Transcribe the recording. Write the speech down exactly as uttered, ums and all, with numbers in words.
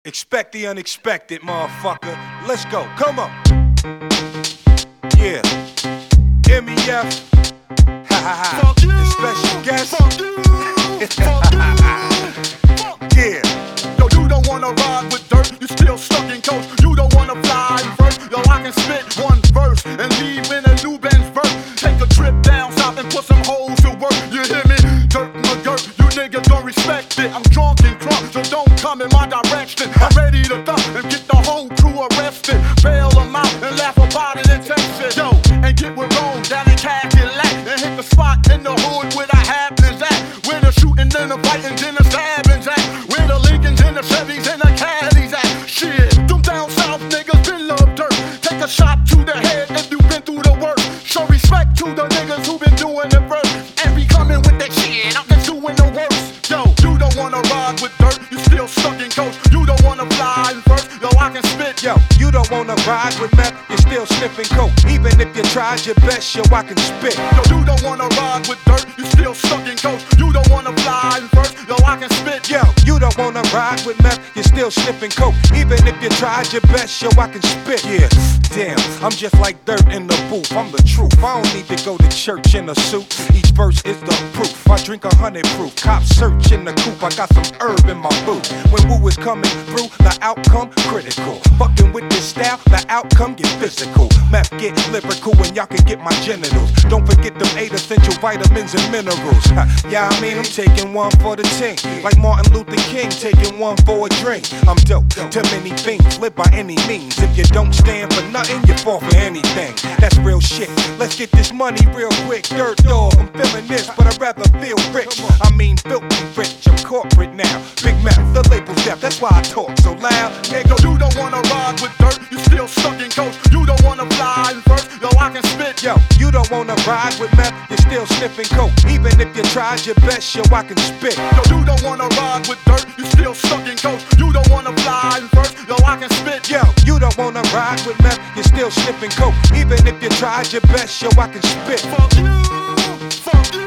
Expect the unexpected, motherfucker. Let's go, come on. Yeah. M E F. Ha ha ha. The special guest. Yeah. Yo, you don't wanna ride with dirt, you still stuck in coast. You don't wanna fly first. Yo, I can spit one verse and leave in a new Benz verse. Take a trip down south and put some holes to work. You hear me? Dirt McGirt, you niggas don't respect it. I'm drunk and crunk, so don't come in my direction. I'm ready to thump and get the whole crew arrested. Bail them out and laugh about it in Texas. Yo, and get with Rome down in Cadillac and hit the spot in the hood where the happenings at. Where the shooting and the fighting and the stabbings at. Where the Lincolns and the Chevys and the Caddies at. Shit, them down south niggas been love dirt. Take a shot to the head if you been through the work. Show respect to the niggas who been doing it first. And be coming with that shit, I'm just doing the worst. Yo, you don't wanna ride with dirt, you still stuck in coast. You don't wanna fly first, yo, I can spit. Yo, you don't wanna ride with meth, you're still sniffing coke. Even if you tried your best, yo, I can spit. Yo, you don't wanna ride with dirt, you still stuck in coast. You don't wanna fly first, yo, I can spit. Yo, you don't wanna ride with meth, you're still sniffing coke. Even if you tried your best, yo, I can spit. Yeah, damn, I'm just like dirt in the booth, I'm the truth. I don't need to go to church in a suit. Each verse is the proof. I drink a hundred proof. Cops search in the coop. I got some herb in my boot. When woo is coming through, the outcome critical. Fucking with this style, the outcome get physical. Meth get lyrical and y'all can get my genitals. Don't forget them eight essential vitamins and minerals. Ha, yeah, I mean I'm taking one for the team. Like Martin Luther King taking one for a drink. I'm dope. Too many things. Live by any means. If you don't stand for nothing, you fall for anything. That's real shit. Let's get this money real quick. Dirt dog, I'm feeling this, but I'd rather feel rich. I mean filthy rich, I'm corporate now. Big mouth, the label's deaf, that's why I talk so loud. Nigga, you don't wanna ride with dirt, you still stuck in coast. You don't wanna fly first, yo, I can spit. Yo, you don't wanna ride with meth, you're still sniffing coke. Even if you tried your best, yo, I can spit. Yo, you don't wanna ride with dirt, you still stuck in coast. You don't wanna fly first, yo, I can spit. Yo, you don't wanna ride with meth, you're still sniffing coke. Even if you tried your best, yo, I can spit. Fuck you, fuck you.